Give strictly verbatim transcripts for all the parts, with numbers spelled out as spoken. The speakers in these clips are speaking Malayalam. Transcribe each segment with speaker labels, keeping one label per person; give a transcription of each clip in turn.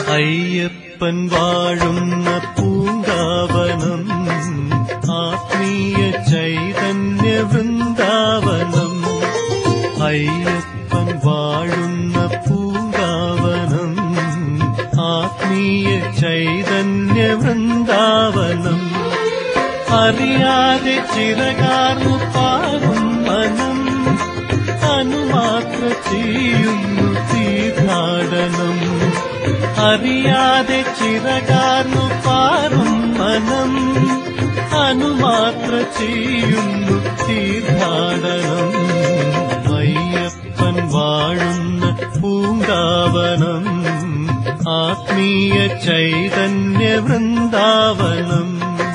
Speaker 1: അയ്യപ്പൻ വാഴുന്ന പൂങ്കാവനം ആത്മീയ ചൈതന്യ വൃന്ദാവനം. അയ്യപ്പൻ വാഴുന്ന പൂങ്കാവനം ആത്മീയ ചൈതന്യ വൃന്ദാവനം. അറിയാതെ ചിറകാർന്നു പാറും മനം അനുമാത്ര ചെയ്യുന്നു തീർത്ഥാടനം. അറിയാതെ ചിറകാർന്നു പാറും മനം അനുമാത്ര ചെയ്യുന്നു തീർത്ഥാടനം. അയ്യപ്പൻ വാഴുന്ന പൂങ്കാവനം ആത്മീയ ചൈതന്യ വൃന്ദാവനം.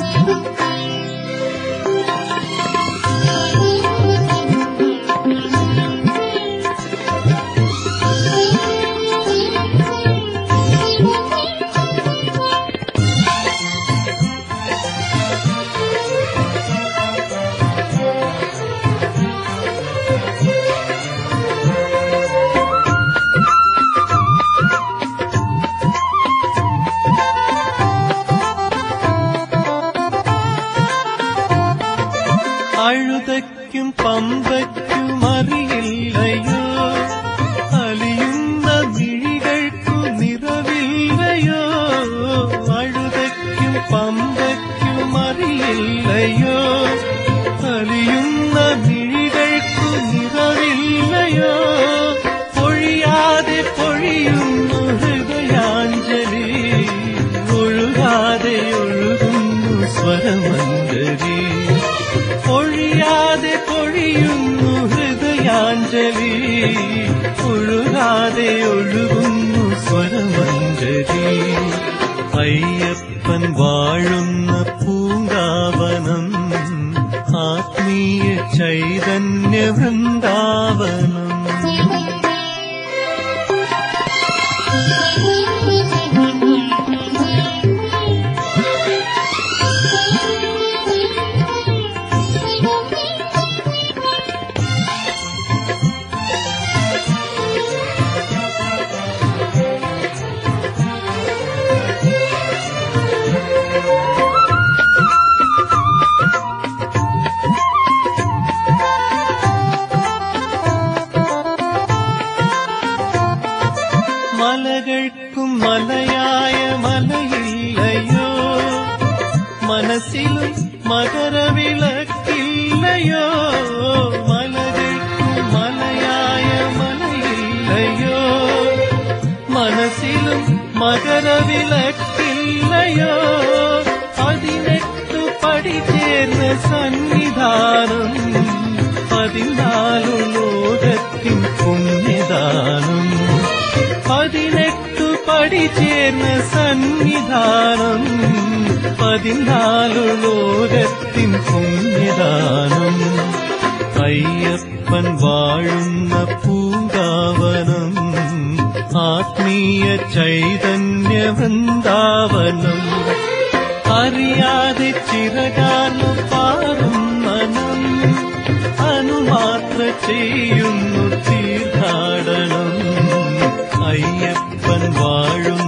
Speaker 1: അഴുതയ്ക്കും പമ്പയ്ക്കും അറിയില്ലയോ, അലിയുന്ന മിഴികൾക്കു നിറവില്ലയോ. അഴുതയ്ക്കും പമ്പയ്ക്കും അറിയില്ലയോ, അലിയുന്ന മിഴികൾക്കു നിറവില്ലയോ. പൊഴിയാതെ പൊഴിയുന്നു ഹൃദയാഞ്ജലി, ഒഴുകാതെ ഒഴുകുന്നു സ്വരമഞ്ജരി. പൊഴിയാതെ പൊഴിയുന്നു ഹൃദയാഞ്ജലി, ഒഴുകാതെ ഒഴുകുന്നു സ്വരമഞ്ജരി. അയ്യപ്പൻ വാഴുന്ന പൂങ്കാവനം ആത്മീയ ചൈതന്യ വൃന്ദാവനം. മലകൾക്കും മലയായ മലയില്ലയോ, മനസ്സിലും മകരവിളക്കില്ലയോ. മലകൾക്കും മലയായ മലയില്ലയോ, മനസ്സിലും മകരവിളക്കില്ലയോ. പതിനെട്ടു പടി ചേർന്ന സന്നിധാനം, പതിനാലു ലോകത്തിൻ പുണ്യദാനം. പതിനെട്ടു പടി ചേർന്ന സന്നിധാനം, പതിനാലു ലോകത്തിൻ പുണ്യദാനം. അയ്യപ്പൻ വാഴുന്ന പൂങ്കാവനം ആത്മീയ ചൈതന്യ വൃന്ദാവനം. അറിയാതെ ചിറകാർന്നു പാറും മനം അനുമാത്ര ചെയ്യുന്നു തീർത്ഥാടനം. അയ്യപ്പൻ വാഴും